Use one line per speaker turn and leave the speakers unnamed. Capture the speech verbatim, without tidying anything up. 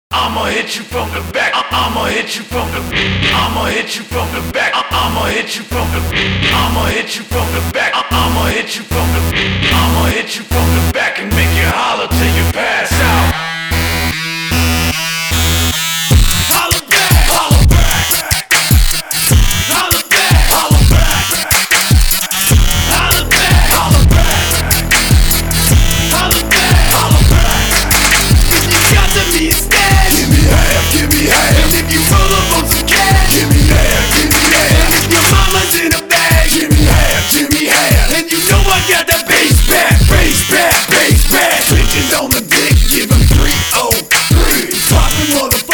I'ma hit you from the back. I'ma hit you from the. I'ma hit you from the back. I'ma hit you from the. I'ma hit you from the back. I'ma hit you from the. I'ma hit you from the back and make you holler till you pass out. Holler back, holler back, holler back, holler back, holler back, holler back, holler back, holler back. If you got to be instead, give me half, give me half. And if you roll up on some cash, give me half, give me half. And if your mama's in a bag, give me half, give me half. And you know I got that bass back, bass back, bass back. Bitches on the dick, give them three oh three. Poppin' mother.